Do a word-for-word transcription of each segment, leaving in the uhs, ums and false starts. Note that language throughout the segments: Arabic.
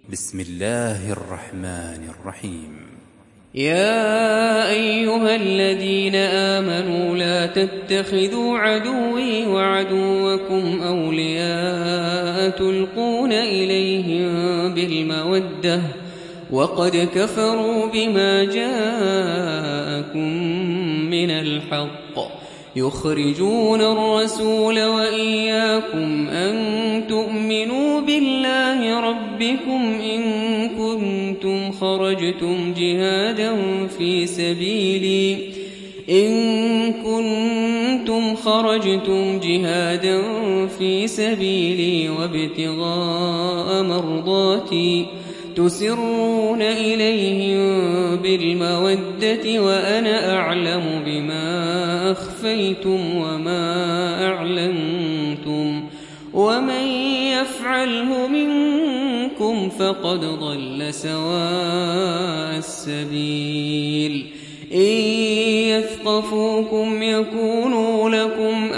بسم الله الرحمن الرحيم. يا أيها الذين آمنوا لا تتخذوا عدوي وعدوكم أولياء تلقون إليهم بالمودة وقد كفروا بما جاءكم من الحق يخرجون الرسول وإياكم أن تؤمنوا بالله ربكم إن كنتم خرجتم جهادا في سبيلي إن كنتم خرجتم جهادا في سبيلي وابتغاء مرضاتي تسرون إليهم بالمودة وأنا أعلم بما أخفيتم وما أعلنتم ومن يفعله منكم فقد ضل سواء السبيل إن يثقفوكم يكونوا لكم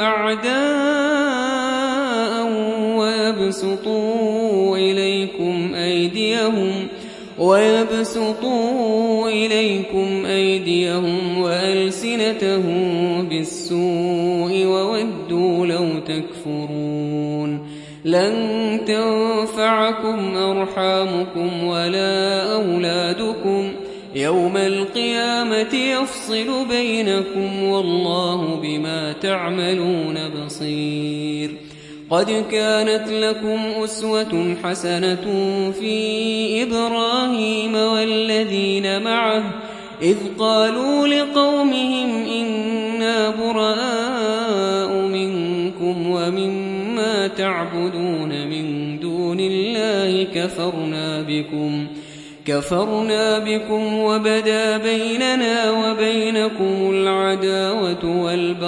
أعداء ويبسطوا إليكم أيديهم ويبسطوا إليكم أيديهم وألسنتهم بالسوء وودوا لو تكفرون لن تنفعكم أرحامكم ولا أولادكم يوم القيامة يفصل بينكم والله بما تعملون بصير. قد كانت لكم أسوة حسنة في إبراهيم والذين معه إذ قالوا لقومهم إنا براء منكم ومما تعبدون من دون الله كفرنا بكم كفرنا بكم وبدا بيننا وبينكم العداوة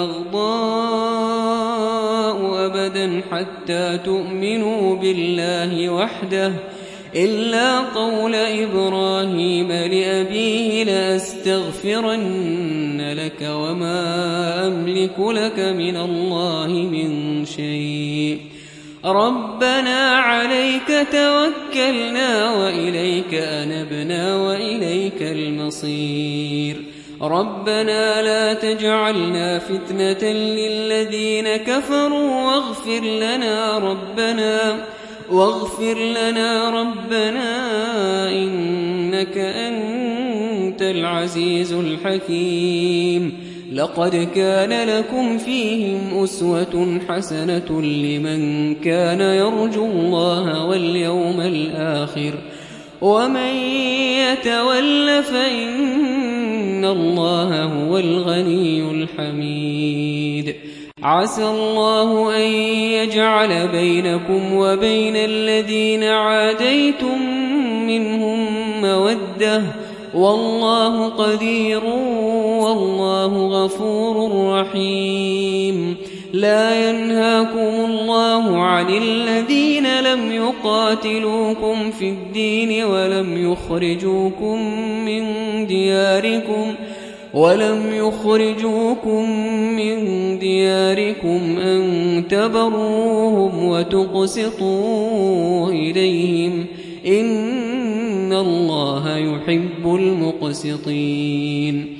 والبغضاء أبدا حتى تؤمنوا بالله وحده إلا قول إبراهيم لأبيه لأستغفرن لك وما أملك لك من الله من شيء ربنا عليك توكلنا وإليك أنبنا وإليك المصير ربنا لا تجعلنا فتنة للذين كفروا واغفر لنا ربنا واغفر لنا ربنا إنك أنت العزيز الحكيم. لقد كان لكم فيهم أسوة حسنة لمن كان يرجو الله واليوم الآخر ومن يتول فإن الله هو الغني الحميد. عسى الله أن يجعل بينكم وبين الذين عاديتم منهم مودة والله قدير والله غفور رحيم. لا ينهاكم الله عن الذين لم يقاتلوكم في الدين ولم يخرجوكم من دياركم ولم يخرجوكم من دياركم أن تبروهم وتقسطوا إليهم إن الله يحب المقسطين.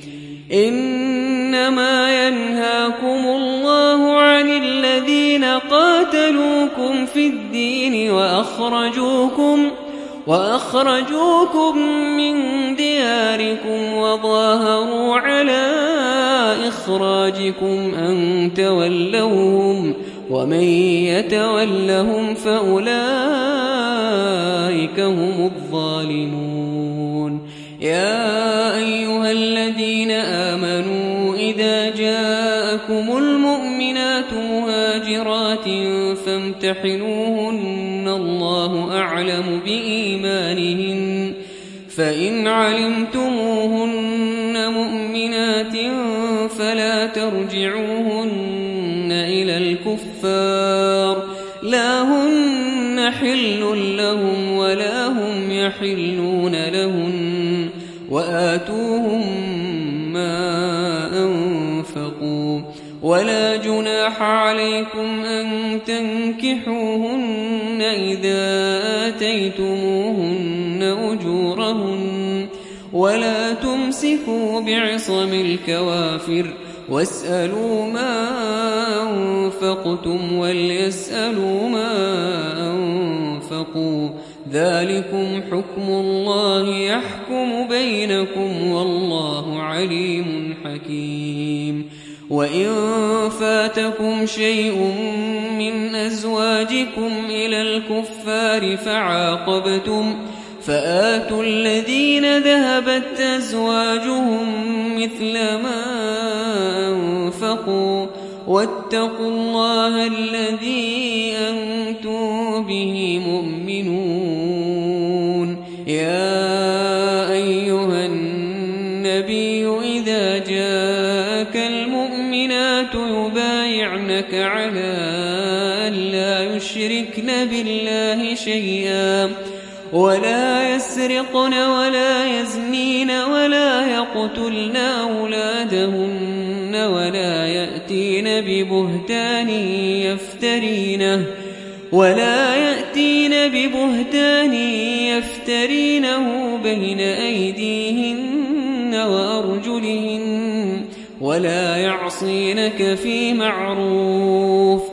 إنما ينهاكم الله عن الذين قاتلوكم في الدين وأخرجوكم وأخرجوكم من دياركم وظاهروا على إخراجكم أن تولوهم ومن يتولهم فأولئك هم الظالمون. يا أيها الذين آمنوا إذا جاءكم المؤمنات مهاجرات فامتحنوهن الله أعلم بإيمانهن فإن علمتموهن مؤمنات فلا ترجعوهن إلى الكفار لا هن حل لهم ولا هم يحلون لهن وآتوهم ما أنفقوا ولا جناح عليكم أن تنكحوهن إذا آتيتموهن أجورهن ولا تمسكوا بعصم الكوافر واسألوا ما أنفقتم وليسألوا ما أنفقوا ذلكم حكم الله يحكم بينكم والله عليم حكيم. وإن فاتكم شيء من أزواجكم إلى الكفار فعاقبتم فآتوا الذين ذهبت أزواجهم مثل ما أنفقوا واتقوا الله الذي أنتم به مؤمنون. يا أيها النبي إذا جاءك المؤمنات يبايعنك على أن لا يشركن بالله شيئا ولا يسرقن ولا يزنين ولا يقتلن أولادهن ولا يأتين ببهتان يفترينه ولا يأتين ببهتان يفترينه بين أيديهن وأرجلهن ولا يعصينك في معروف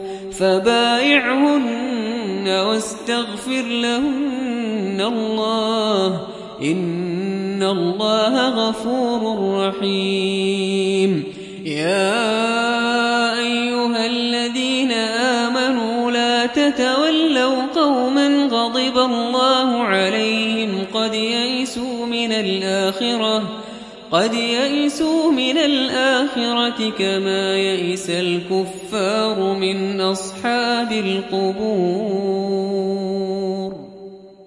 فبايعهن واستغفر لهن الله إن الله غفور رحيم. يا أيها الذين آمنوا لا تتولوا قوما غضب الله عليهم قد يئسوا من الآخرة قد يئسوا من الآخرة كما يئس الكفار من أصحاب القبور.